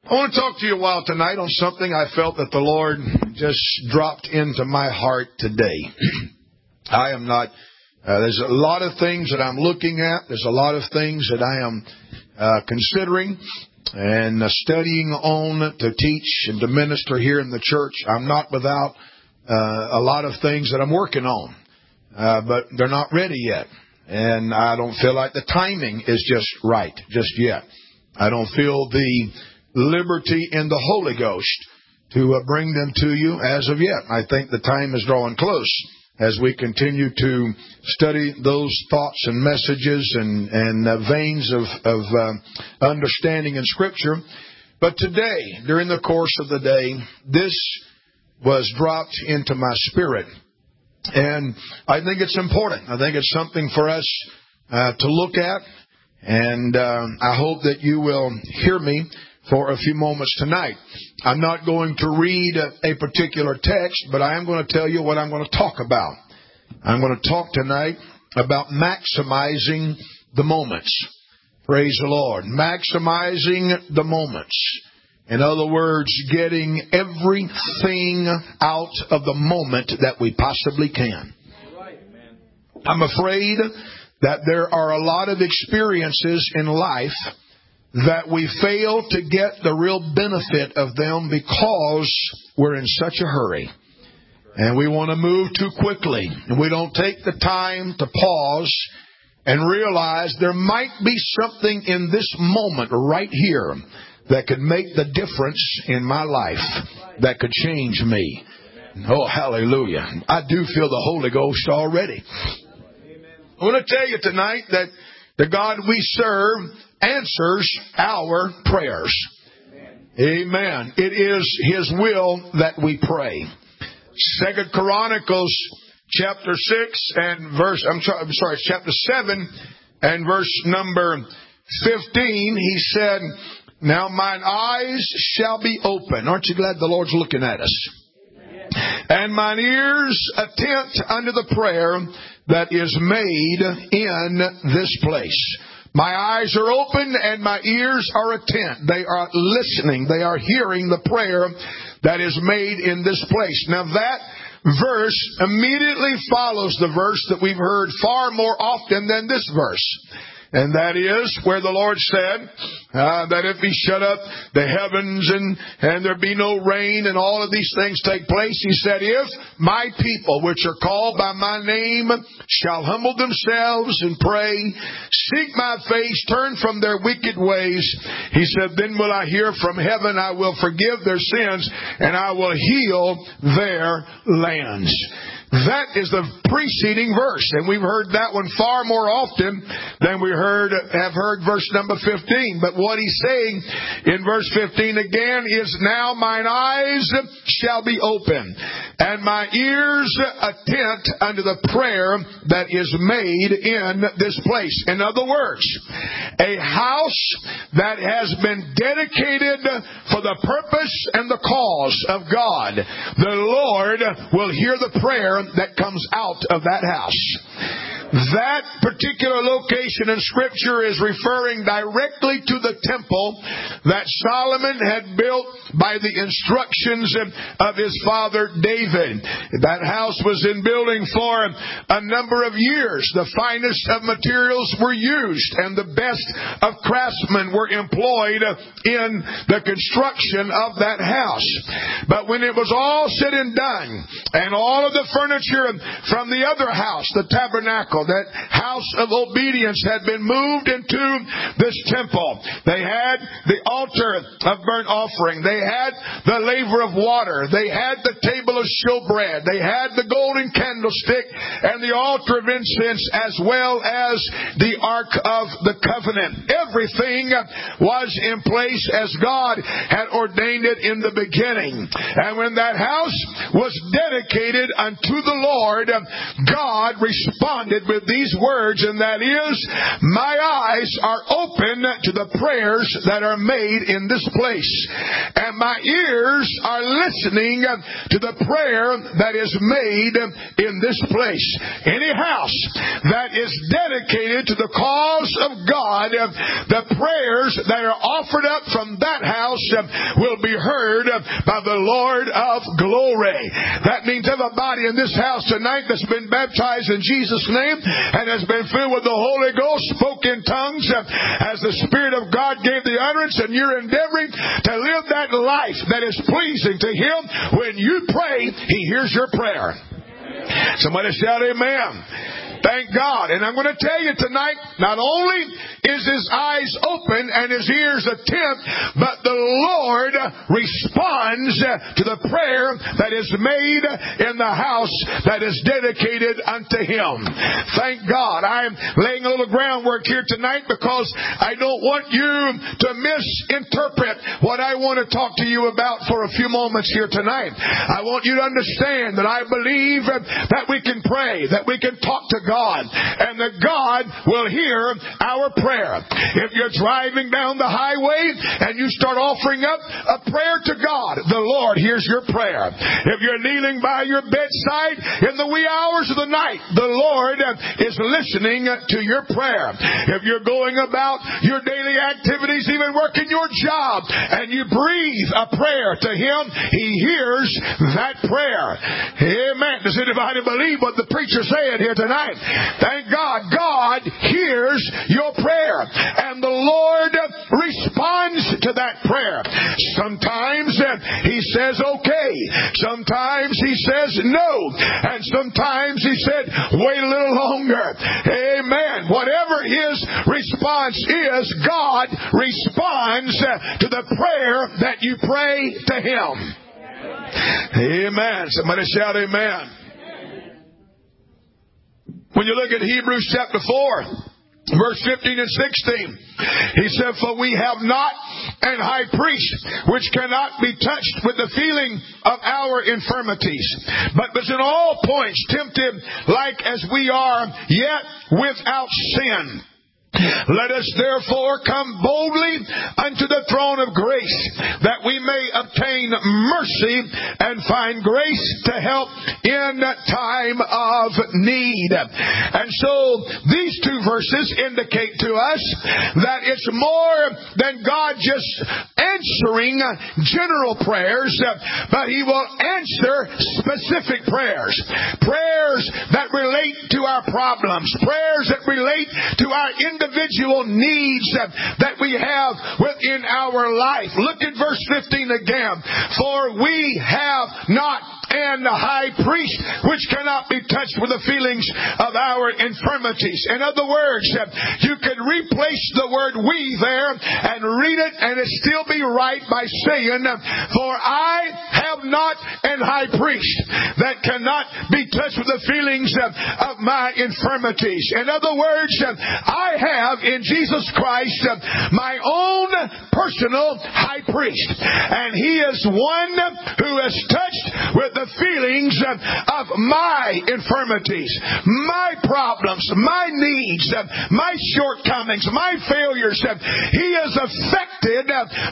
I want to talk to you a while tonight on something I felt that the Lord just dropped into my heart today. I am not, there's a lot of things that I'm looking at. There's a lot of things that I am considering and studying on to teach and to minister here in the church. I'm not without a lot of things that I'm working on, but they're not ready yet. And I don't feel like the timing is just right just yet. I don't feel the liberty in the Holy Ghost to bring them to you as of yet. I think the time is drawing close as we continue to study those thoughts and messages and veins of understanding in Scripture. But today, during the course of the day, this was dropped into my spirit. And I think it's important. I think it's something for us to look at. And I hope that you will hear me for a few moments tonight. I'm not going to read a particular text, but I am going to tell you what I'm going to talk about. I'm going to talk tonight about maximizing the moments. Praise the Lord. Maximizing the moments. In other words, getting everything out of the moment that we possibly can. I'm afraid that there are a lot of experiences in life that we fail to get the real benefit of them because we're in such a hurry. And we want to move too quickly. And we don't take the time to pause and realize there might be something in this moment right here that could make the difference in my life, that could change me. Oh, hallelujah. I do feel the Holy Ghost already. I want to tell you tonight that the God we serve answers our prayers. Amen. It is His will that we pray. 2 Chronicles chapter 6 and chapter 7 and verse number 15, he said, "Now mine eyes shall be open." Aren't you glad the Lord's looking at us? "And mine ears attent unto the prayer that is made in this place." My eyes are open and my ears are attent. They are listening. They are hearing the prayer that is made in this place. Now that verse immediately follows the verse that we've heard far more often than this verse. And that is where the Lord said that if He shut up the heavens and there be no rain and all of these things take place, He said, if my people which are called by my name shall humble themselves and pray, seek my face, turn from their wicked ways, He said, then will I hear from heaven, I will forgive their sins, and I will heal their lands. That is the preceding verse, and we've heard that one far more often than we have heard verse number 15. But what he's saying in verse 15 again is, now mine eyes shall be open, and my ears attent unto the prayer that is made in this place. In other words, a house that has been dedicated for the purpose and the cause of God, the Lord will hear the prayer that comes out of that house. That particular location in Scripture is referring directly to the temple that Solomon had built by the instructions of his father David. That house was in building for a number of years. The finest of materials were used, and the best of craftsmen were employed in the construction of that house. But when it was all said and done, and all of the furniture from the other house, the tabernacle, that house of obedience, had been moved into this temple. They had the altar of burnt offering. They had the laver of water. They had the table of showbread. They had the golden candlestick and the altar of incense, as well as the Ark of the Covenant. Everything was in place as God had ordained it in the beginning. And when that house was dedicated unto the Lord, God responded ended with these words, and that is, my eyes are open to the prayers that are made in this place, and my ears are listening to the prayer that is made in this place. Any house that is dedicated to the cause of God, the prayers that are offered up from that house will be heard by the Lord of glory. That means everybody in this house tonight that's been baptized in Jesus' name and has been filled with the Holy Ghost, spoke in tongues as the Spirit of God gave the utterance, and you're endeavoring to live that life that is pleasing to Him. When you pray, He hears your prayer. Somebody shout amen. Thank God. And I'm going to tell you tonight, not only is his eyes open and his ears attent, but the Lord responds to the prayer that is made in the house that is dedicated unto Him. Thank God. I'm laying a little groundwork here tonight because I don't want you to misinterpret what I want to talk to you about for a few moments here tonight. I want you to understand that I believe that we can pray, that we can talk to God, and that God will hear our prayer. If you're driving down the highway and you start offering up a prayer to God, the Lord hears your prayer. If you're kneeling by your bedside in the wee hours of the night, the Lord is listening to your prayer. If you're going about your daily activities, even working your job, and you breathe a prayer to Him, He hears that prayer. Amen. Does anybody believe what the preacher said here tonight? Thank God. God hears your prayer, and the Lord responds to that prayer. Sometimes He says okay. Sometimes He says no. And sometimes He said wait a little longer. Amen. Whatever His response is, God responds to the prayer that you pray to Him. Amen. Somebody shout amen. When you look at Hebrews chapter 4, verse 15 and 16, he said, for we have not an high priest which cannot be touched with the feeling of our infirmities, but was in all points tempted like as we are, yet without sin. Let us therefore come boldly unto the throne of grace, that we may obtain mercy and find grace to help in time of need. And so these two verses indicate to us that it's more than God just answering general prayers, but He will answer specific prayers. Prayers that relate to our problems. Prayers that relate to our individual needs that we have within our life. Look at verse 15 again. For we have not an high priest which cannot be touched with the feelings of our infirmities. In other words, you could replace the word we there and read it and it still be right by saying, for I have not an high priest that cannot be touched with the feelings of my infirmities. In other words, I have in Jesus Christ my own personal high priest, and He is one who is touched with the feelings of my infirmities, my problems, my needs, my shortcomings, my failures. He is affected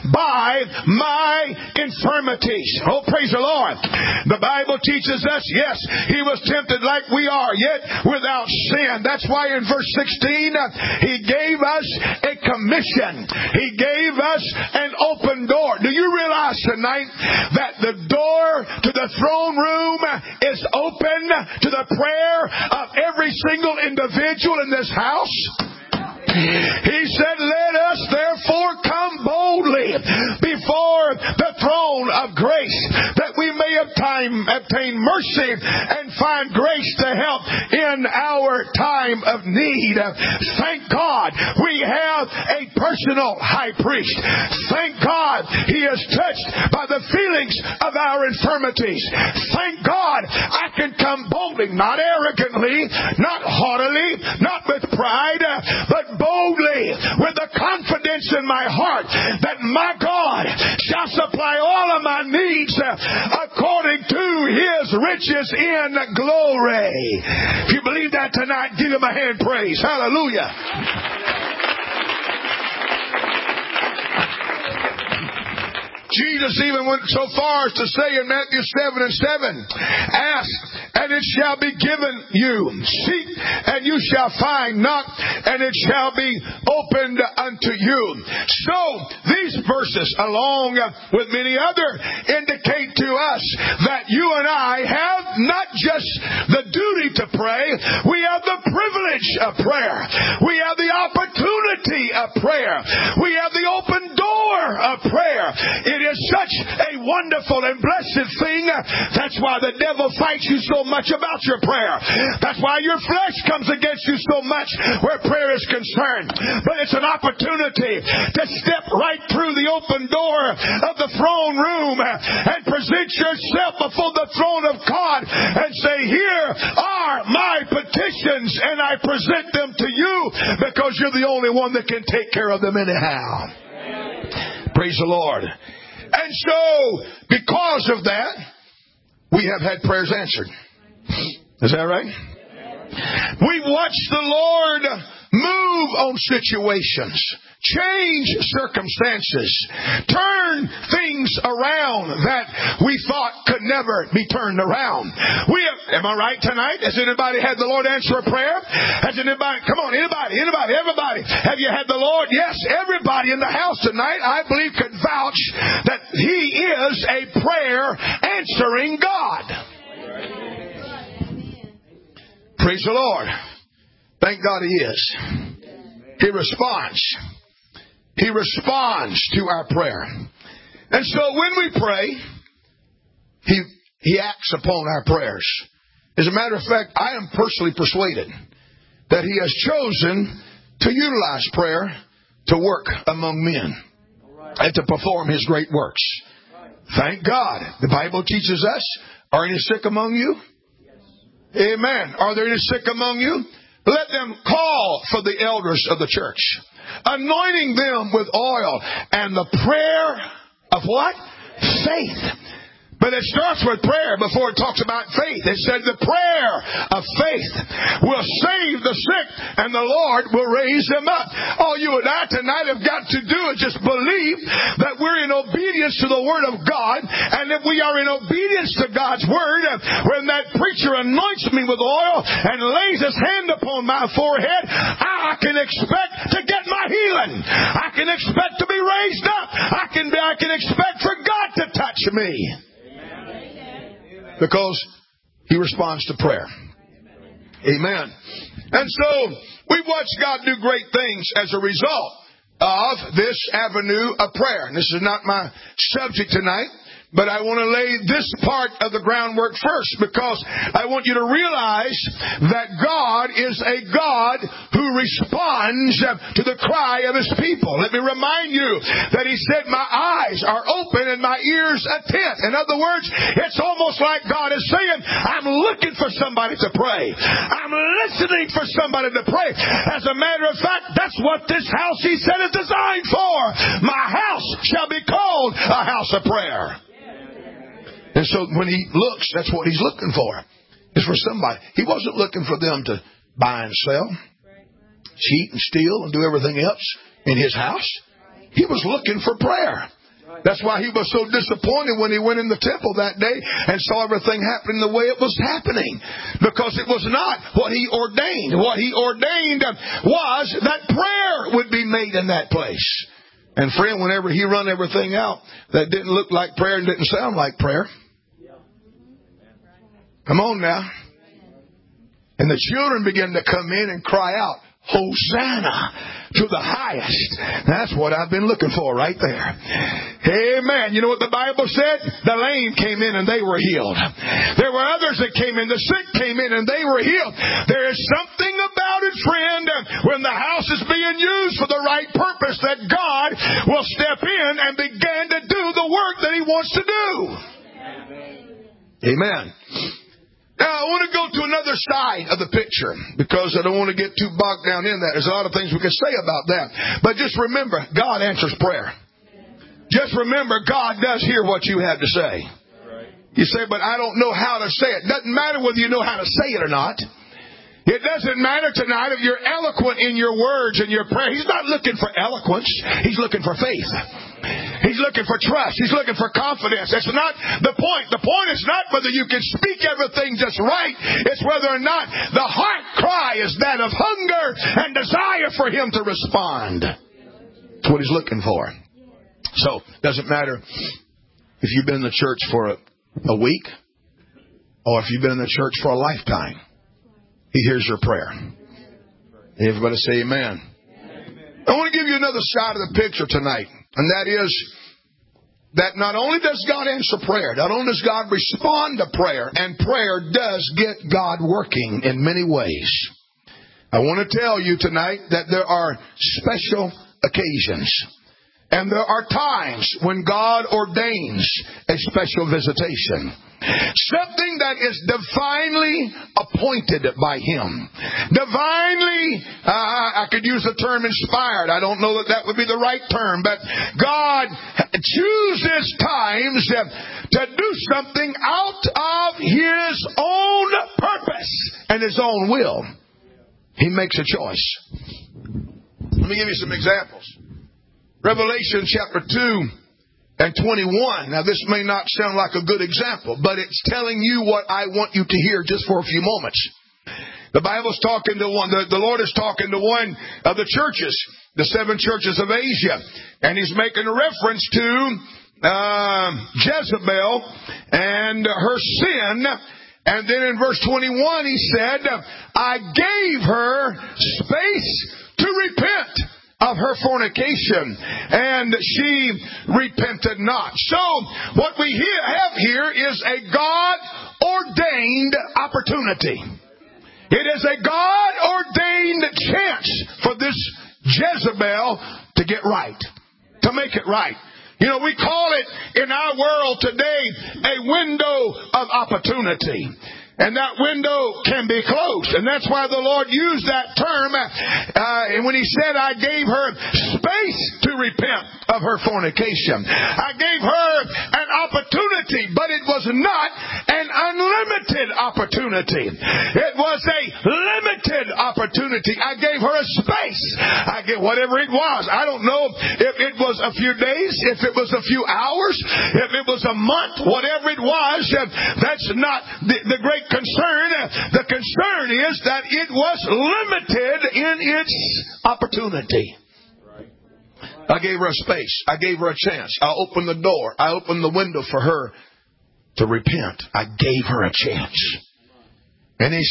by my infirmities. Oh, praise the Lord. The Bible teaches us, yes, He was tempted like we are, yet without sin. That's why in verse 16, He gave us a commission. He gave us an open door. Do you realize tonight that the door to the throne room is open to the prayer of every single individual in this house? He said, let us therefore come boldly before the throne of grace, that we may obtain mercy and find grace to help in our time of need. Thank God we have a personal high priest. Thank God He is touched by the feelings of our infirmities. Thank God I can come boldly, not arrogantly, not haughtily, not with pride, but boldly with the confidence in my heart that my God shall supply all of my needs according to His riches in glory. If you believe that tonight, give Him a hand praise. Hallelujah. Jesus even went so far as to say in Matthew 7:7, ask and it shall be given you. Seek and you shall find. Knock and it shall be opened unto you. So these verses, along with many other, indicate to us that you and I have not just the duty to pray, we have the privilege of prayer. We have the opportunity of prayer. We have the open door of prayer. It is such a wonderful and blessed thing. That's why the devil fights you so much about your prayer. That's why your flesh comes against you so much where prayer is concerned. But it's an opportunity to step right through the open door of the throne room and present yourself before the throne of God and say, here are my petitions and I present them to you because you're the only one that can take care of them anyhow. Praise the Lord. And so, because of that, we have had prayers answered. Is that right? We've watched the Lord move on situations, change circumstances, turn things around that we thought could never be turned around. Am I right tonight? Has anybody had the Lord answer a prayer? Has anybody, come on, anybody, everybody, have you had the Lord? Yes, everybody in the house tonight, I believe, could vouch that He is a prayer answering God. Praise the Lord. Thank God He is. He responds. He responds to our prayer. And so when we pray, He acts upon our prayers. As a matter of fact, I am personally persuaded that He has chosen to utilize prayer to work among men and to perform His great works. Thank God. The Bible teaches us, are any sick among you? Amen. Are there any sick among you? Let them call for the elders of the church, anointing them with oil and the prayer of what? Faith. But it starts with prayer before it talks about faith. It said the prayer of faith will save the sick and the Lord will raise them up. All you and I tonight have got to do is just believe that we're in obedience to the Word of God. And if we are in obedience to God's Word, when that preacher anoints me with oil and lays his hand upon my forehead, I can expect to get my healing. I can expect to be raised up. I can expect for God to touch me. Because He responds to prayer. Amen. And so we watch God do great things as a result of this avenue of prayer. And this is not my subject tonight, but I want to lay this part of the groundwork first because I want you to realize that God is a God who responds to the cry of His people. Let me remind you that He said, my eyes are open and my ears attent. In other words, it's almost like God is saying, I'm looking for somebody to pray. I'm listening for somebody to pray. As a matter of fact, that's what this house, He said, is designed for. My house shall be called a house of prayer. And so when He looks, that's what He's looking for. It's for somebody. He wasn't looking for them to buy and sell, cheat and steal and do everything else in His house. He was looking for prayer. That's why He was so disappointed when He went in the temple that day and saw everything happening the way it was happening. Because it was not what He ordained. What He ordained was that prayer would be made in that place. And friend, whenever He run everything out that didn't look like prayer and didn't sound like prayer. Come on now. And the children began to come in and cry out, Hosanna to the highest. That's what I've been looking for right there. Amen. You know what the Bible said? The lame came in and they were healed. There were others that came in. The sick came in and they were healed. There is something about it, friend, when the house is being used for the right purpose that God will step in and begin to do the work that He wants to do. Amen. Now, I want to go to another side of the picture because I don't want to get too bogged down in that. There's a lot of things we can say about that. But just remember, God answers prayer. Just remember, God does hear what you have to say. You say, but I don't know how to say it. Doesn't matter whether you know how to say it or not. It doesn't matter tonight if you're eloquent in your words and your prayer. He's not looking for eloquence. He's looking for faith. He's looking for trust. He's looking for confidence. That's not the point. The point is not whether you can speak everything just right. It's whether or not the heart cry is that of hunger and desire for Him to respond. That's what He's looking for. So, it doesn't matter if you've been in the church for a week or if you've been in the church for a lifetime. He hears your prayer. Everybody say amen. I want to give you another side of the picture tonight. And that is that not only does God answer prayer, not only does God respond to prayer, and prayer does get God working in many ways. I want to tell you tonight that there are special occasions. And there are times when God ordains a special visitation. Something that is divinely appointed by Him. Divinely, I could use the term inspired. I don't know that would be the right term. But God chooses times to do something out of His own purpose and His own will. He makes a choice. Let me give you some examples. Revelation chapter 2 and 21. Now, this may not sound like a good example, but it's telling you what I want you to hear just for a few moments. The Bible's talking to one, the Lord is talking to one of the churches, the 7 churches of Asia, and He's making a reference to Jezebel and her sin. And then in verse 21, He said, I gave her space to repent of her fornication, and she repented not. So, what we have here is a God-ordained opportunity. It is a God-ordained chance for this Jezebel to get right, to make it right. You know, we call it in our world today a window of opportunity. And that window can be closed. And that's why the Lord used that term when He said, I gave her space to repent of her fornication. I gave her an opportunity, but it was not an unlimited opportunity. It was a limited opportunity. I gave her a space. I gave whatever it was. I don't know if it was a few days, if it was a few hours, if it was a month, whatever it was. That's not the great concern. The concern is that it was limited in its opportunity. I gave her a space. I gave her a chance. I opened the door. I opened the window for her to repent. I gave her a chance. And He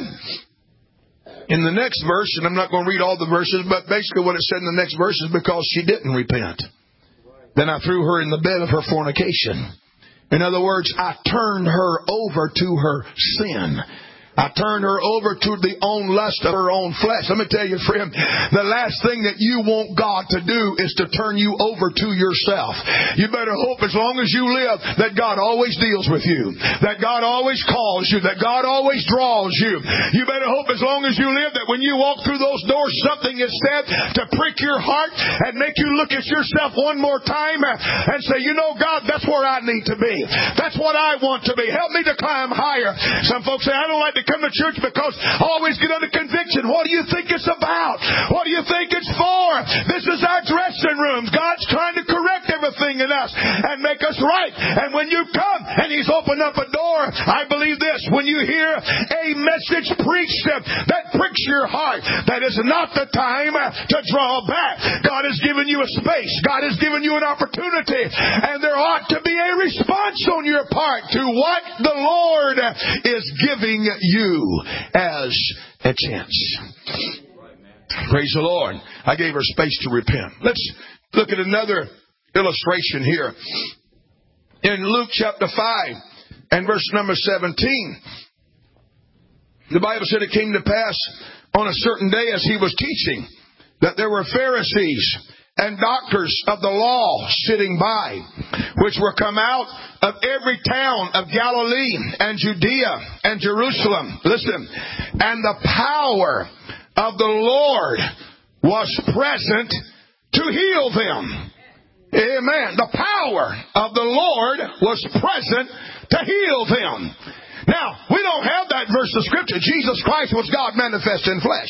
said in the next verse, and I'm not going to read all the verses, but basically what it said in the next verse is because she didn't repent, then I threw her in the bed of her fornication. In other words, I turned her over to her sin. I turned her over to the own lust of her own flesh. Let me tell you, friend, the last thing that you want God to do is to turn you over to yourself. You better hope as long as you live that God always deals with you, that God always calls you, that God always draws you. You better hope as long as you live that when you walk through those doors, something is said to prick your heart and make you look at yourself one more time and say, you know, God, that's where I need to be. That's what I want to be. Help me to climb higher. Some folks say, I don't like to come to church because I always get under conviction. What do you think it's about? What do you think it's for? This is our dressing rooms. God's trying to correct everything in us and make us right. And when you come and He's opened up a door, I believe this, when you hear a message preached that pricks your heart, that is not the time to draw back. God has given you a space. God has given you an opportunity. And there ought to be a response on your part to what the Lord is giving you as a chance. Praise the Lord. I gave her space to repent. Let's look at another illustration here. In Luke chapter 5 and verse number 17, the Bible said it came to pass on a certain day as He was teaching that there were Pharisees and doctors of the law sitting by, which were come out of every town of Galilee and Judea and Jerusalem. Listen. And the power of the Lord was present to heal them. Amen. The power of the Lord was present to heal them. Now, we don't have that verse of Scripture. Jesus Christ was God manifest in flesh.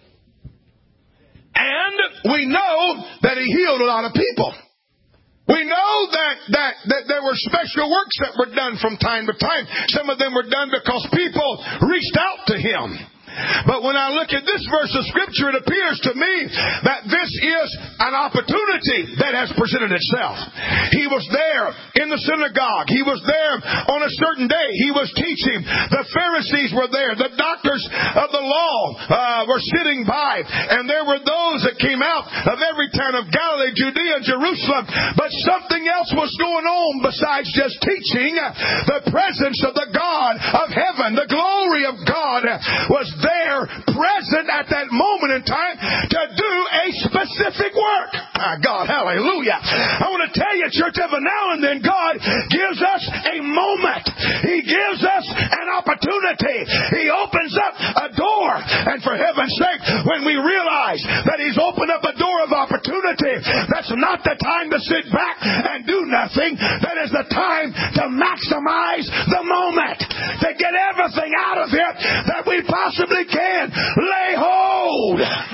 And we know that He healed a lot of people. We know that there were special works that were done from time to time. Some of them were done because people reached out to Him. But when I look at this verse of Scripture, it appears to me that this is an opportunity that has presented itself. He was there in the synagogue. He was there on a certain day. He was teaching. The Pharisees were there. The doctors of the law were sitting by. And there were those that came out of every town of Galilee, Judea, and Jerusalem. But something else was going on besides just teaching. The presence of the God of heaven, the glory of God was there, present at that moment in time to do a specific work. My God, hallelujah. I want to tell you, church, every now and then God gives us a moment. He gives us an opportunity. He opens up a door. And for heaven's sake, when we realize that He's opened up a door of opportunity, that's not the time to sit back and do nothing. That is the time to maximize the moment, to get everything out of it that we possibly can. Lay hold.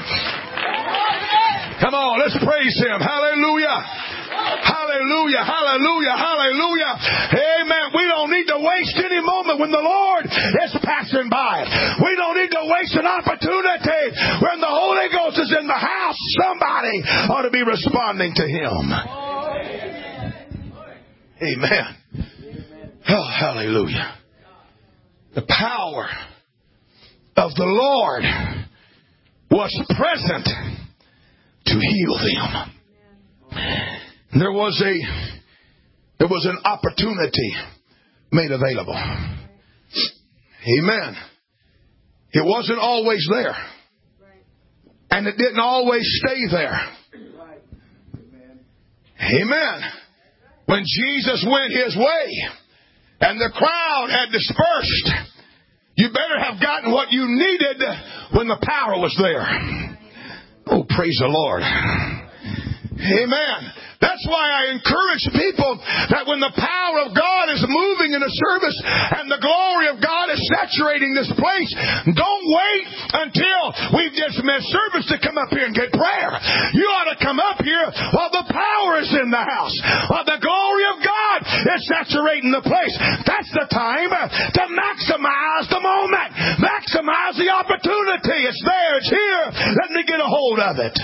Come on, let's praise Him. Hallelujah. Hallelujah, hallelujah, hallelujah. Amen. We don't need to waste any moment when the Lord is passing by. We don't need to waste an opportunity when the Holy Ghost is in the house. Somebody ought to be responding to Him. Amen. Oh, hallelujah. The power of the Lord was present to heal them. There was an opportunity made available. Amen. It wasn't always there. And it didn't always stay there. Amen. When Jesus went His way and the crowd had dispersed, you better have gotten what you needed when the power was there. Oh, praise the Lord. Amen. That's why I encourage people that when the power of God is moving in a service and the glory of God is saturating this place, don't wait until we've just missed service to come up here and get prayer. You ought to come up here while the power is in the house, while the glory of God is saturating the place. That's the time to maximize the moment, maximize the opportunity. It's there, it's here. Let me get a hold of it.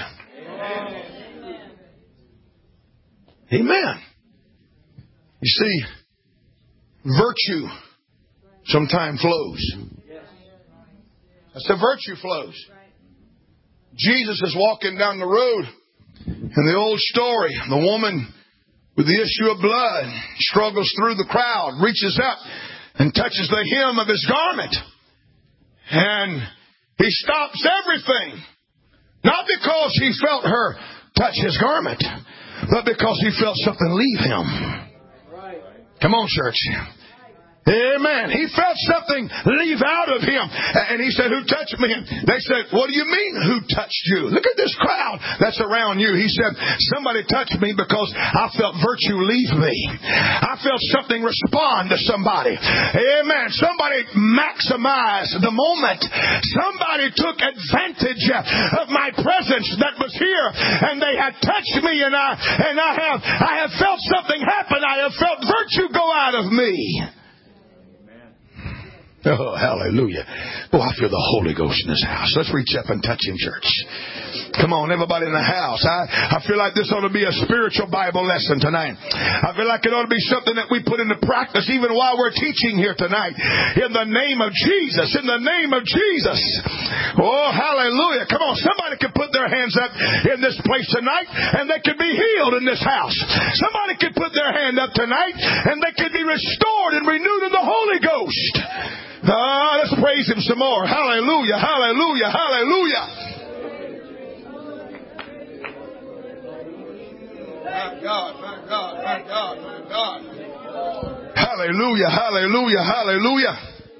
Amen. You see, virtue sometimes flows. That's the virtue flows. Jesus is walking down the road in the old story. The woman with the issue of blood struggles through the crowd, reaches up and touches the hem of His garment. And He stops everything. Not because He felt her touch His garment, but because He felt something leave Him. Come on, church. Amen. He felt something leave out of Him. And He said, who touched me? And they said, what do you mean, who touched you? Look at this crowd that's around you. He said, somebody touched me because I felt virtue leave me. I felt something respond to somebody. Amen. Somebody maximized the moment. Somebody took advantage of my presence that was here. And they had touched me, and I have felt something happen. I have felt virtue go out of me. Oh, hallelujah. Oh, I feel the Holy Ghost in this house. Let's reach up and touch Him, church. Come on, everybody in the house. I feel like this ought to be a spiritual Bible lesson tonight. I feel like it ought to be something that we put into practice even while we're teaching here tonight. In the name of Jesus. In the name of Jesus. Oh, hallelujah. Come on, somebody could put their hands up in this place tonight and they could be healed in this house. Somebody could put their hand up tonight and they could be restored and renewed in the Holy Ghost. Let's praise Him some more. Hallelujah, hallelujah, hallelujah. My God, my God, my God, my God. Hallelujah, hallelujah, hallelujah.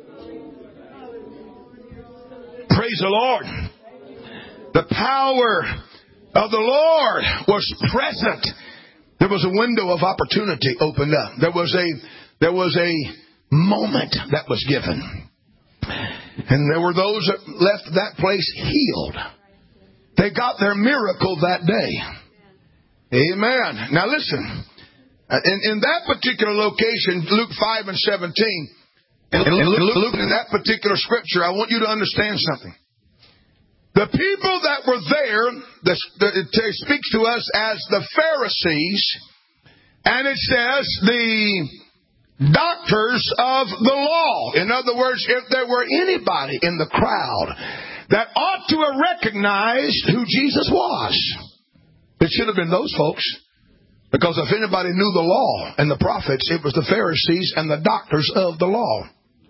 Praise the Lord. The power of the Lord was present. There was a window of opportunity opened up. There was moment that was given. And there were those that left that place healed. They got their miracle that day. Amen. Now listen. In that particular location, Luke 5 and 17, in Luke, in that particular scripture, I want you to understand something. The people that were there, it speaks to us as the Pharisees, and it says the doctors of the law. In other words, if there were anybody in the crowd that ought to have recognized who Jesus was, it should have been those folks. Because if anybody knew the law and the prophets, it was the Pharisees and the doctors of the law.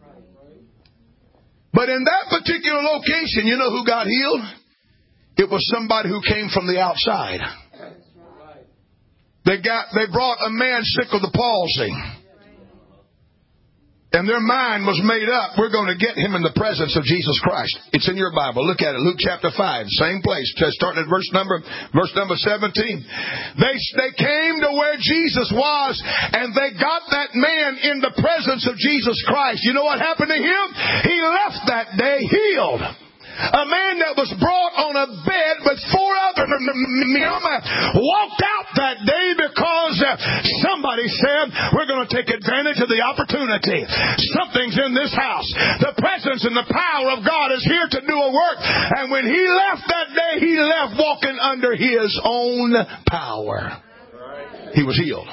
But in that particular location, you know who got healed? It was somebody who came from the outside. They brought a man sick of the palsy. And their mind was made up. We're going to get him in the presence of Jesus Christ. It's in your Bible. Look at it. Luke chapter 5. Same place. Starting at verse number 17. They came to where Jesus was, and they got that man in the presence of Jesus Christ. You know what happened to him? He left that day healed. A man that was brought on a bed with four other men walked out that day because somebody said, we're going to take advantage of the opportunity. Something's in this house. The presence and the power of God is here to do a work. And when he left that day, he left walking under his own power. He was healed.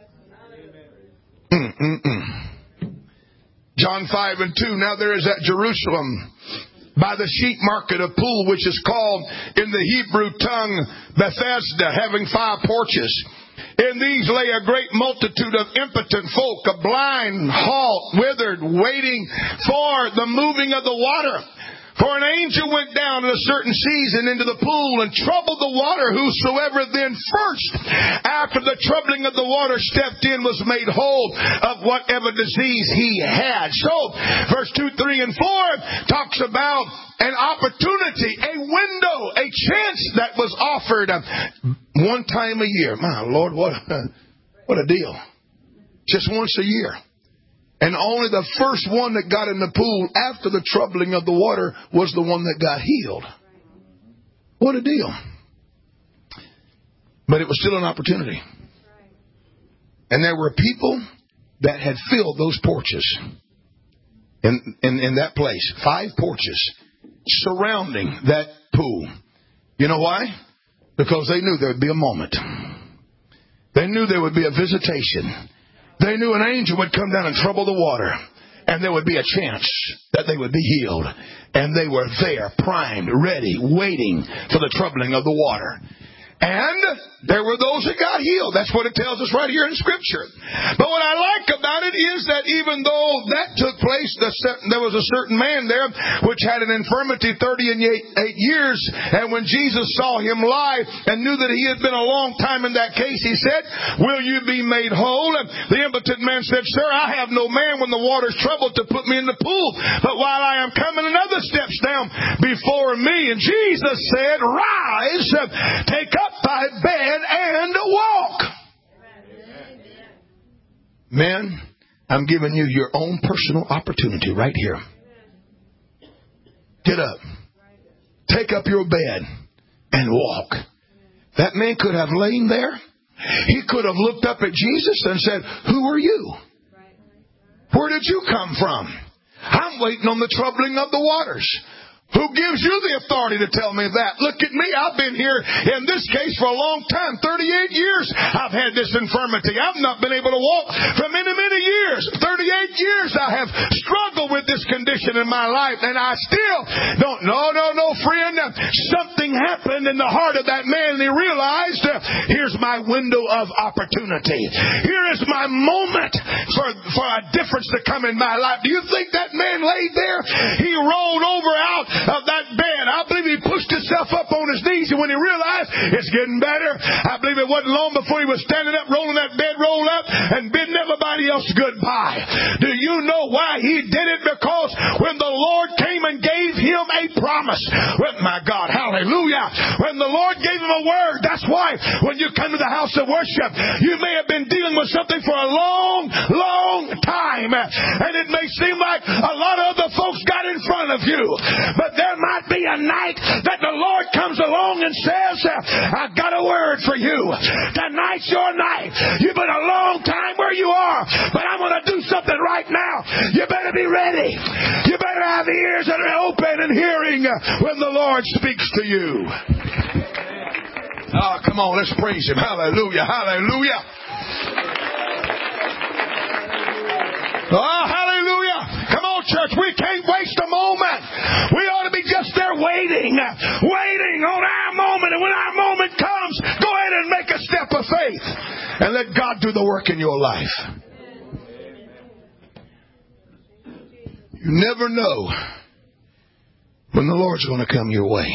John 5 and 2. Now there is at Jerusalem by the sheep market a pool which is called in the Hebrew tongue Bethesda, having 5 porches. In these lay a great multitude of impotent folk, a blind, halt, withered, waiting for the moving of the water. For an angel went down at a certain season into the pool and troubled the water. Whosoever then first, after the troubling of the water, stepped in was made whole of whatever disease he had. So, verse 2, 3, and 4 talks about an opportunity, a window, a chance that was offered one time a year. My Lord, what a deal. Just once a year. And only the first one that got in the pool after the troubling of the water was the one that got healed. What a deal. But it was still an opportunity. And there were people that had filled those porches in that place. 5 porches surrounding that pool. You know why? Because they knew there would be a moment. They knew there would be a visitation. They knew an angel would come down and trouble the water, and there would be a chance that they would be healed. And they were there, primed, ready, waiting for the troubling of the water. And there were those that got healed. That's what it tells us right here in Scripture. But what I like about it is that even though that took place, there was a certain man there which had an infirmity 38 years. And when Jesus saw him lie and knew that he had been a long time in that case, he said, will you be made whole? And the impotent man said, sir, I have no man when the water's troubled to put me in the pool. But while I am coming, another steps down before me. And Jesus said, rise, take up thy bed and walk. Men, I'm giving you your own personal opportunity right here. Get up. Take up your bed and walk. That man could have lain there. He could have looked up at Jesus and said, who are you? Where did you come from? I'm waiting on the troubling of the waters. Who gives you the authority to tell me that? Look at me. I've been here in this case for a long time. 38 years I've had this infirmity. I've not been able to walk for many, many years. 38 years I have struggled with this condition in my life, and I still don't. No, friend. Something happened in the heart of that man, and he realized, here's my window of opportunity. Here is my moment for a difference to come in my life. Do you think that man laid there? He rolled over out of that bed. I believe he pushed himself up on his knees, and when he realized it's getting better, I believe it wasn't long before he was standing up, rolling that bed roll up, and bidding everybody else goodbye. Do you know why he did it? Because when the Lord came and gave him a promise, with my God, hallelujah, when the Lord gave him a word, that's why when you come to the house of worship, you may have been dealing with something for a long, long time, and it seem like a lot of other folks got in front of you. But there might be a night that the Lord comes along and says, I got a word for you. Tonight's your night. You've been a long time where you are, but I'm going to do something right now. You better be ready. You better have ears that are open and hearing when the Lord speaks to you. Oh, come on, let's praise Him. Hallelujah, hallelujah. Oh, hallelujah. Come on, church. We can't waste a moment. We ought to be just there waiting on our moment. And when our moment comes, go ahead and make a step of faith and let God do the work in your life. You never know when the Lord's going to come your way.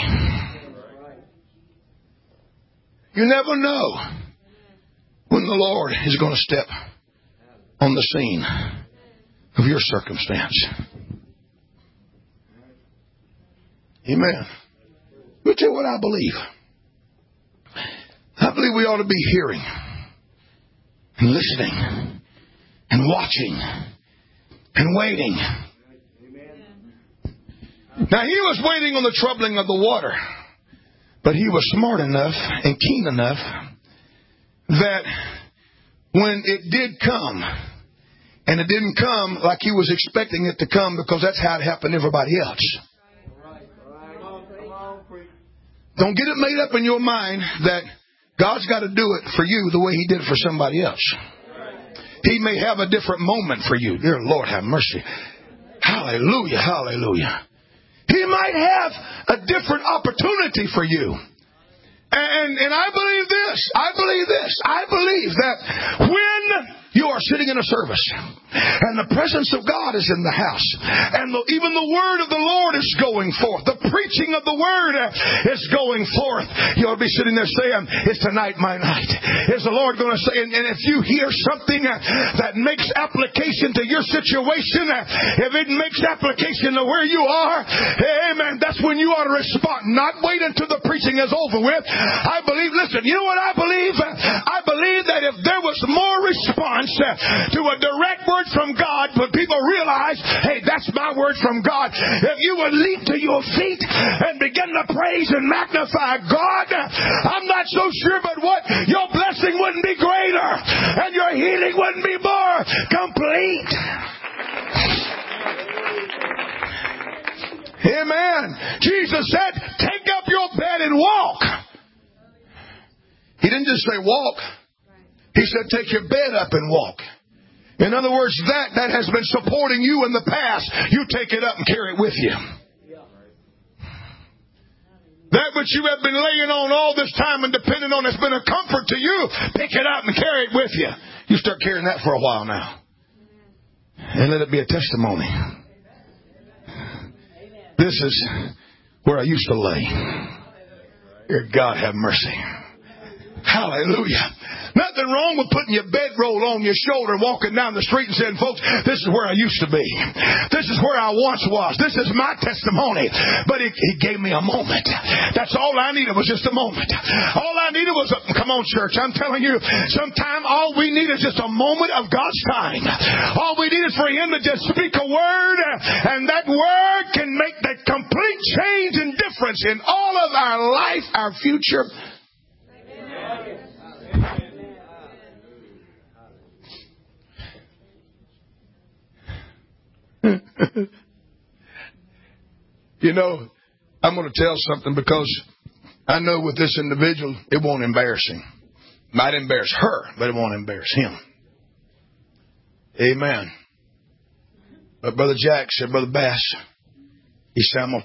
You never know when the Lord is going to step on the scene of your circumstance. Amen. Let me tell you what I believe. I believe we ought to be hearing and listening and watching and waiting. Now, he was waiting on the troubling of the water, but he was smart enough and keen enough that when it did come, and it didn't come like he was expecting it to come, because that's how it happened to everybody else. Don't get it made up in your mind that God's got to do it for you the way He did it for somebody else. He may have a different moment for you. Dear Lord, have mercy. Hallelujah, hallelujah. He might have a different opportunity for you. And I believe this. I believe that when you are sitting in a service and the presence of God is in the house and even the word of the Lord is going forth, the preaching of the word is going forth, you'll be sitting there saying, it's tonight my night. Is the Lord going to say? And if you hear something that makes application to your situation, if it makes application to where you are, amen, that's when you ought to respond. Not wait until the preaching is over with. I believe, listen, you know what I believe? I believe that if there was more response to a direct word from God, but people realize, hey, that's my word from God. If you would leap to your feet and begin to praise and magnify God, I'm not so sure, but what? Your blessing wouldn't be greater and your healing wouldn't be more complete. Amen. Jesus said, take up your bed and walk. He didn't just say walk. He said, take your bed up and walk. In other words, that has been supporting you in the past, you take it up and carry it with you. That which you have been laying on all this time and depending on has been a comfort to you, pick it up and carry it with you. You start carrying that for a while now. And let it be a testimony. This is where I used to lay. Dear God, have mercy. Hallelujah. Nothing wrong with putting your bedroll on your shoulder, walking down the street and saying, folks, this is where I used to be. This is where I once was. This is my testimony. But he gave me a moment. That's all I needed, was just a moment. All I needed was come on, church, I'm telling you, sometime all we need is just a moment of God's time. All we need is for Him to just speak a word, and that word can make that complete change and difference in all of our life, our future. You know, I'm going to tell something, because I know with this individual, it won't embarrass him. It might embarrass her, but it won't embarrass him. Amen. But Brother Jack said, Brother Bass, he said, I'm going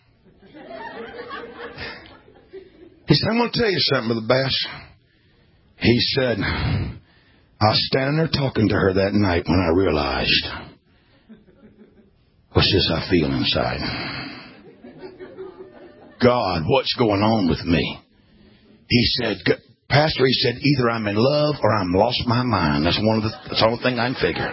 to tell you something, Brother Bass. He said, I was standing there talking to her that night when I realized, what's this I feel inside? God, what's going on with me? He said, Pastor, he said, either I'm in love or I'm lost my mind. That's the only thing I can figure.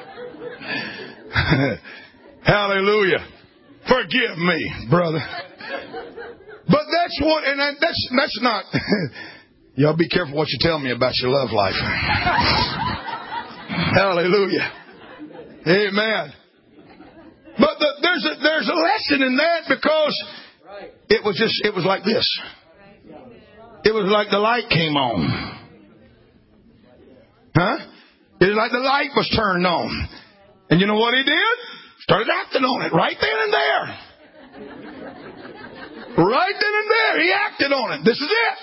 Hallelujah. Forgive me, brother. But that's what, and that's not. Y'all be careful what you tell me about your love life. Hallelujah. Amen. But there's a lesson in that, because it was like this. It was like the light came on. Huh? It was like the light was turned on. And you know what he did? Started acting on it right then and there. Right then and there, he acted on it. This is it.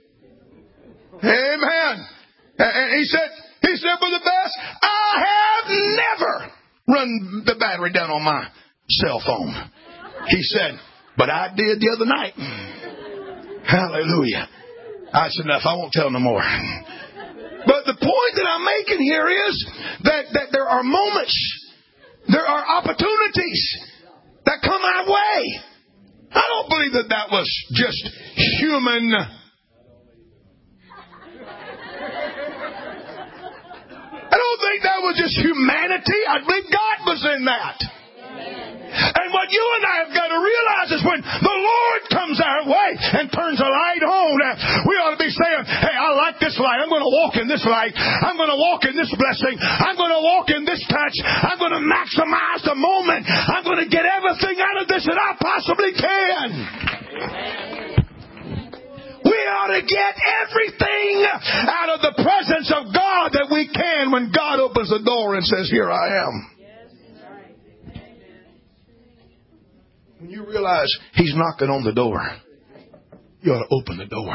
Amen. And he said, Brother Bass, I have never run the battery down on my cell phone. He said, but I did the other night. Hallelujah. I said, enough, I won't tell no more. But the point that I'm making here is that there are moments, there are opportunities that come our way. I don't believe that was just human. I don't think that was just humanity. I believe God was in that. And what you and I have got to realize is when the Lord comes our way and turns a light on, we ought to be saying, hey, I like this light. I'm going to walk in this light. I'm going to walk in this blessing. I'm going to walk in this touch. I'm going to maximize the moment. I'm going to get everything out of this that I possibly can. We ought to get everything out of the presence of God that we can when God opens the door and says, here I am. When you realize He's knocking on the door, you ought to open the door.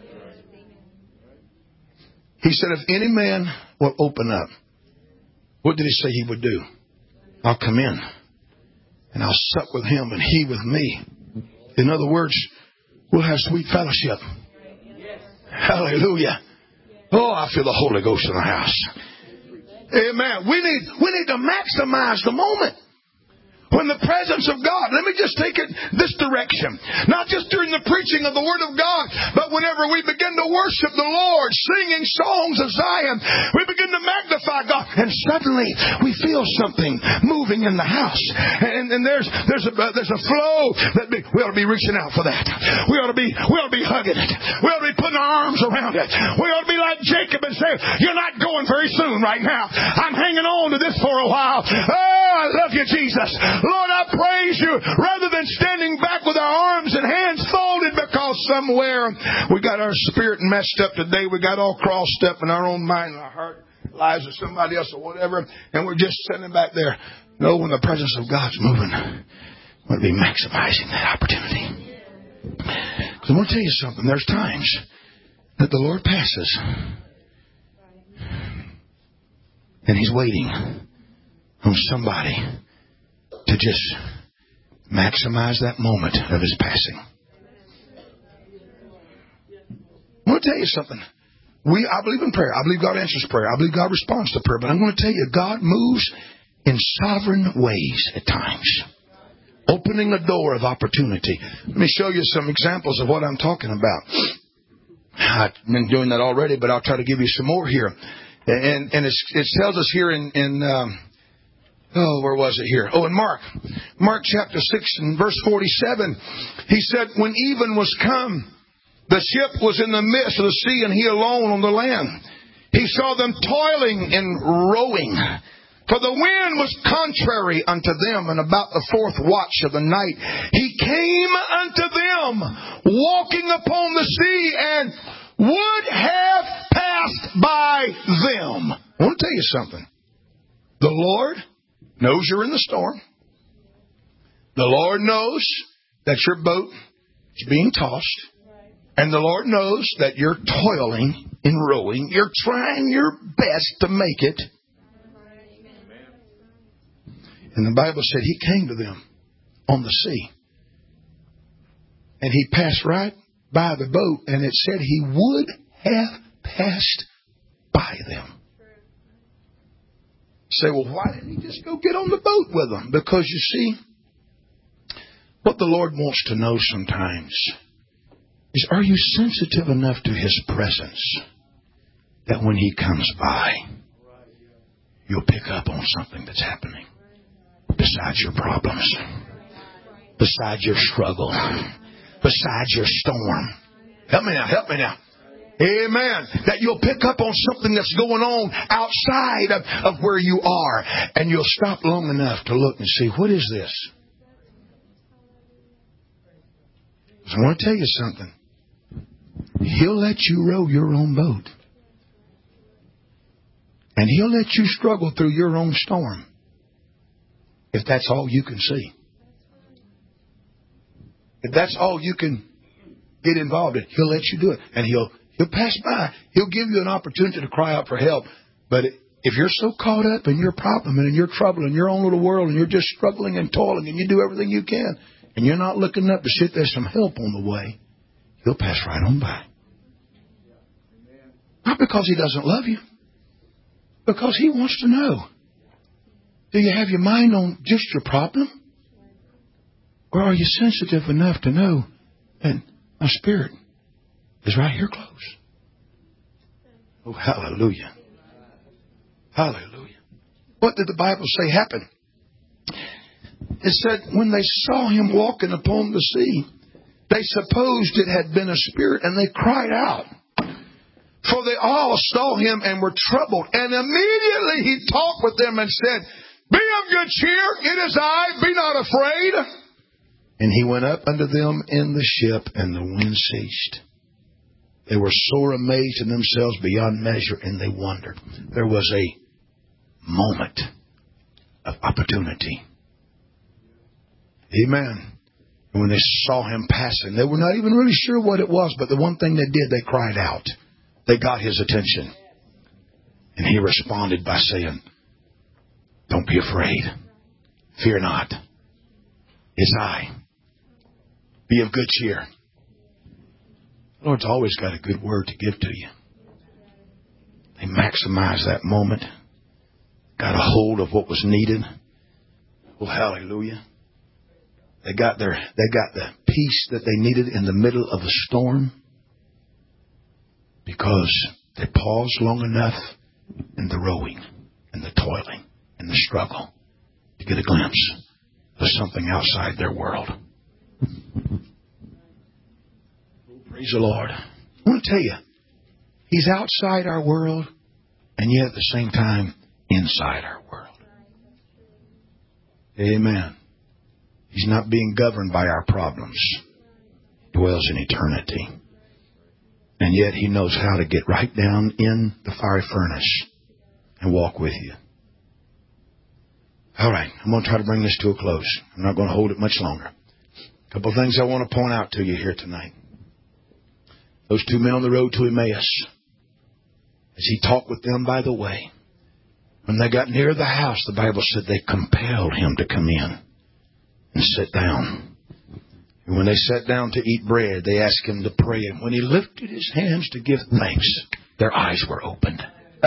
He said, if any man will open up, what did He say He would do? I'll come in and I'll sup with him and he with me. In other words, we'll have sweet fellowship. Hallelujah. Oh, I feel the Holy Ghost in the house. Amen. We need to maximize the moment. When the presence of God, let me just take it this direction. Not just during the preaching of the Word of God, but whenever we begin to worship the Lord, singing songs of Zion, we begin to magnify God. And suddenly we feel something moving in the house. And there's a flow that we ought to be reaching out for that. We ought to be hugging it. We ought to be putting our arms around it. We ought to be like Jacob and say, you're not going very soon right now. I'm hanging on to this for a while. Oh, I love you, Jesus. Lord, I praise you, rather than standing back with our arms and hands folded because somewhere we got our spirit messed up today. We got all crossed up in our own mind and our heart, lives of somebody else or whatever, and we're just sitting back there. No, when the presence of God's moving, we're going to be maximizing that opportunity. Because I want to tell you something. There's times that the Lord passes and He's waiting on somebody to just maximize that moment of His passing. I want to tell you something. I believe in prayer. I believe God answers prayer. I believe God responds to prayer. But I'm going to tell you, God moves in sovereign ways at times. Opening a door of opportunity. Let me show you some examples of what I'm talking about. I've been doing that already, but I'll try to give you some more here. And it tells us here in where was it here? In Mark chapter 6 and verse 47, He said, when even was come, the ship was in the midst of the sea, and He alone on the land. He saw them toiling and rowing, for the wind was contrary unto them, and about the fourth watch of the night He came unto them, walking upon the sea, and would have passed by them. I want to tell you something. The Lord knows you're in the storm. The Lord knows that your boat is being tossed. And the Lord knows that you're toiling in rowing. You're trying your best to make it. And the Bible said He came to them on the sea. And He passed right by the boat. And it said He would have passed by them. Say, well, why didn't He just go get on the boat with them? Because you see, what the Lord wants to know sometimes is, are you sensitive enough to His presence that when He comes by, you'll pick up on something that's happening besides your problems, besides your struggle, besides your storm. Help me now. Amen. That you'll pick up on something that's going on outside of where you are. And you'll stop long enough to look and see, what is this? I want to tell you something. He'll let you row your own boat. And He'll let you struggle through your own storm. If that's all you can see. If that's all you can get involved in, He'll let you do it. And He'll pass by. He'll give you an opportunity to cry out for help. But if you're so caught up in your problem and in your trouble in your own little world and you're just struggling and toiling and you do everything you can and you're not looking up to see if there's some help on the way, He'll pass right on by. Not because He doesn't love you. Because He wants to know. Do you have your mind on just your problem? Or are you sensitive enough to know that my spirit is right here close? Oh, hallelujah. Hallelujah. What did the Bible say happened? It said when they saw Him walking upon the sea, they supposed it had been a spirit and they cried out. For they all saw Him and were troubled. And immediately He talked with them and said, be of good cheer, it is I, be not afraid. And He went up unto them in the ship, and the wind ceased. They were sore amazed in themselves beyond measure, and they wondered. There was a moment of opportunity. Amen. And when they saw Him passing, they were not even really sure what it was, but the one thing they did, they cried out. They got His attention. And He responded by saying, don't be afraid. Fear not. It's I. Be of good cheer. The Lord's always got a good word to give to you. They maximized that moment. Got a hold of what was needed. Oh, hallelujah. They got the peace that they needed in the middle of a storm. Because they paused long enough in the rowing and the toiling and the struggle to get a glimpse of something outside their world. Praise the Lord. I want to tell you, He's outside our world and yet at the same time inside our world. Amen. He's not being governed by our problems. He dwells in eternity. And yet He knows how to get right down in the fiery furnace and walk with you. All right, I'm going to try to bring this to a close. I'm not going to hold it much longer. A couple of things I want to point out to you here tonight. Those two men on the road to Emmaus, as He talked with them by the way, when they got near the house, the Bible said they compelled Him to come in and sit down. And when they sat down to eat bread, they asked Him to pray. And when He lifted His hands to give thanks, their eyes were opened.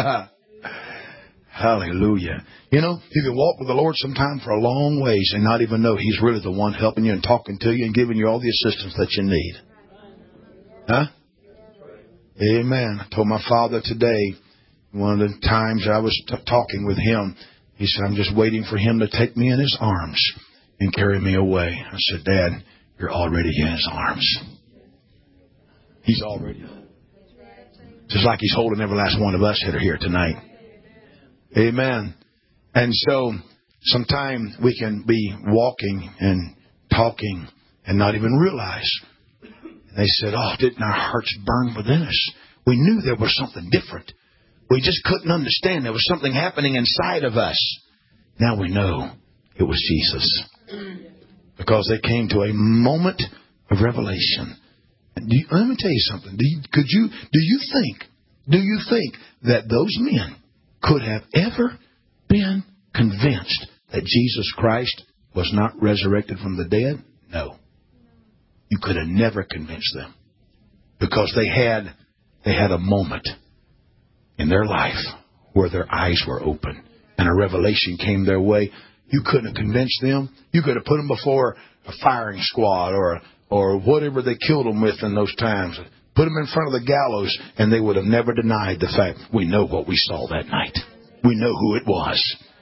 Hallelujah. You know, you can walk with the Lord sometime for a long ways and not even know He's really the one helping you and talking to you and giving you all the assistance that you need. Huh? Amen. I told my father today, one of the times I was talking with him, he said, I'm just waiting for Him to take me in His arms and carry me away. I said, Dad, you're already in His arms. He's already. Just like He's holding every last one of us that are here tonight. Amen. And so sometimes we can be walking and talking and not even realize. They said, oh, didn't our hearts burn within us? We knew there was something different. We just couldn't understand. There was something happening inside of us. Now we know it was Jesus. Because they came to a moment of revelation. Let me tell you something. Do you think that those men could have ever been convinced that Jesus Christ was not resurrected from the dead? No. You could have never convinced them. Because they had a moment in their life where their eyes were open and a revelation came their way. You couldn't have convinced them. You could have put them before a firing squad or whatever they killed them with in those times. Put them in front of the gallows and they would have never denied the fact, we know what we saw that night. We know who it was.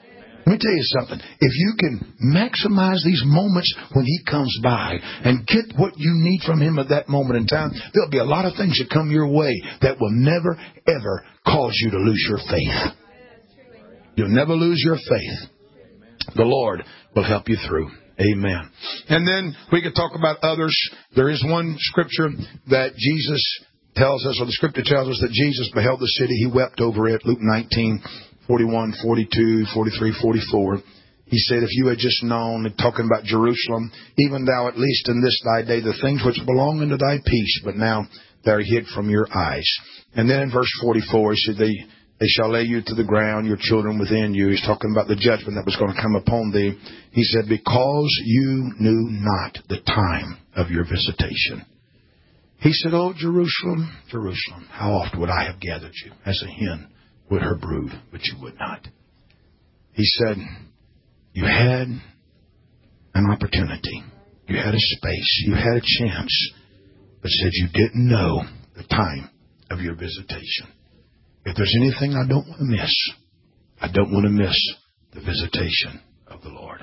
Let me tell you something. If you can maximize these moments when He comes by and get what you need from Him at that moment in time, there'll be a lot of things that come your way that will never, ever cause you to lose your faith. You'll never lose your faith. The Lord will help you through. Amen. And then we could talk about others. There is one scripture that Jesus tells us, or the scripture tells us that Jesus beheld the city. He wept over it. Luke 19:41, 42, 43, 44. He said, if you had just known, talking about Jerusalem, even thou at least in this thy day, the things which belong unto thy peace, but now they are hid from your eyes. And then in verse 44, he said, they shall lay you to the ground, your children within you. He's talking about the judgment that was going to come upon thee. He said, because you knew not the time of your visitation. He said, oh, Jerusalem, Jerusalem, how oft would I have gathered you as a hen would her brood, but you would not. He said, you had an opportunity. You had a space. You had a chance. But said you didn't know the time of your visitation. If there's anything I don't want to miss, I don't want to miss the visitation of the Lord.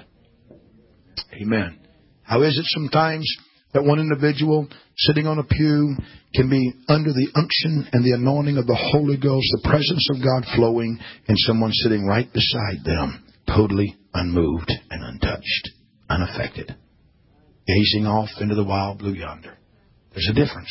Amen. How is it sometimes that one individual sitting on a pew can be under the unction and the anointing of the Holy Ghost, the presence of God flowing, and someone sitting right beside them, totally unmoved and untouched, unaffected, gazing off into the wild blue yonder? There's a difference.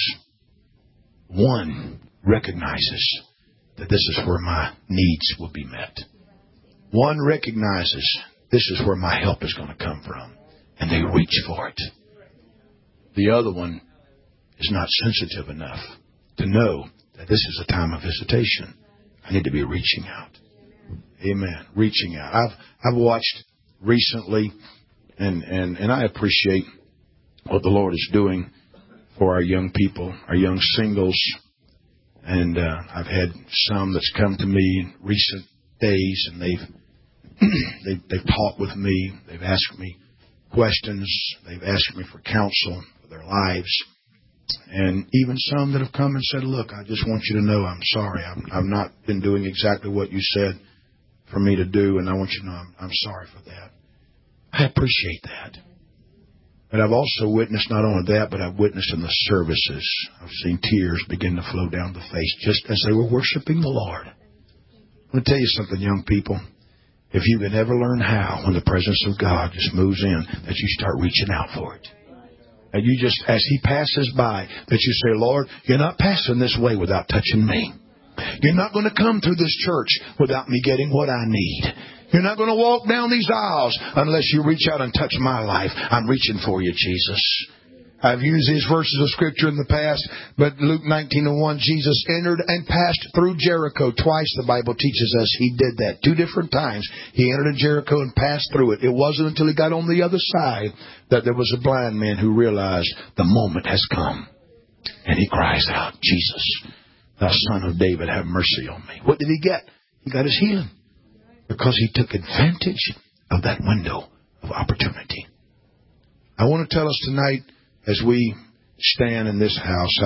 One recognizes that this is where my needs will be met. One recognizes this is where my help is going to come from, and they reach for it. The other one is not sensitive enough to know that this is a time of visitation. I need to be reaching out. Amen. Reaching out. I've watched recently, and I appreciate what the Lord is doing for our young people, our young singles. And I've had some that's come to me in recent days, and they've talked with me. They've asked me questions. They've asked me for counsel for their lives. And even some that have come and said, look, I just want you to know I'm sorry. I've not been doing exactly what you said for me to do, and I want you to know I'm sorry for that. I appreciate that. But I've also witnessed not only that, but I've witnessed in the services. I've seen tears begin to flow down the face just as they were worshiping the Lord. I'm going to tell you something, young people. If you can ever learn how, when the presence of God just moves in, that you start reaching out for it. And you just, as He passes by, that you say, Lord, you're not passing this way without touching me. You're not going to come through this church without me getting what I need. You're not going to walk down these aisles unless you reach out and touch my life. I'm reaching for you, Jesus. I've used these verses of Scripture in the past, but Luke 19:1, Jesus entered and passed through Jericho. Twice the Bible teaches us He did that. 2 different times He entered in Jericho and passed through it. It wasn't until He got on the other side that there was a blind man who realized the moment has come. And he cries out, Jesus, thou Son of David, have mercy on me. What did he get? He got his healing. Because he took advantage of that window of opportunity. I want to tell us tonight, as we stand in this house,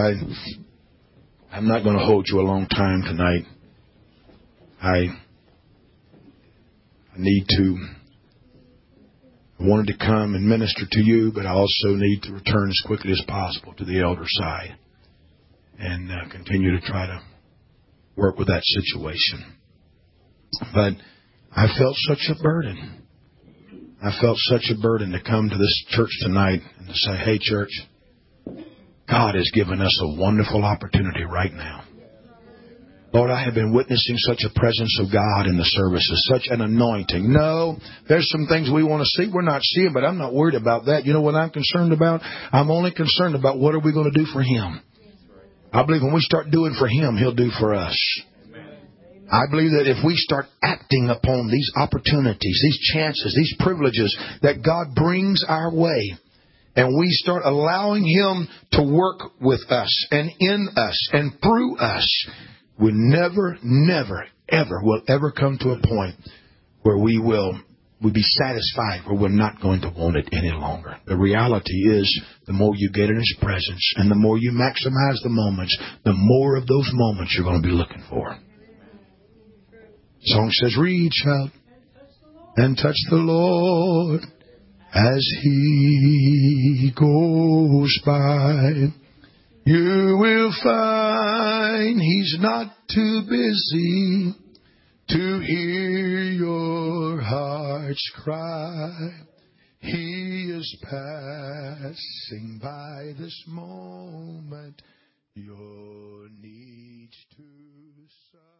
I'm not going to hold you a long time tonight. I wanted to come and minister to you, but I also need to return as quickly as possible to the elder side and continue to try to work with that situation. But I felt such a burden. I felt such a burden to come to this church tonight and to say, hey, church, God has given us a wonderful opportunity right now. Lord, I have been witnessing such a presence of God in the services, such an anointing. No, there's some things we want to see we're not seeing, but I'm not worried about that. You know what I'm concerned about? I'm only concerned about what are we going to do for Him. I believe when we start doing for Him, He'll do for us. I believe that if we start acting upon these opportunities, these chances, these privileges that God brings our way, and we start allowing Him to work with us and in us and through us, we never, ever will ever come to a point where we'll be satisfied, where we're not going to want it any longer. The reality is, the more you get in His presence and the more you maximize the moments, the more of those moments you're going to be looking for. The song says, reach out and touch the Lord as He goes by. You will find He's not too busy to hear your heart's cry. He is passing by this moment, your needs to supply.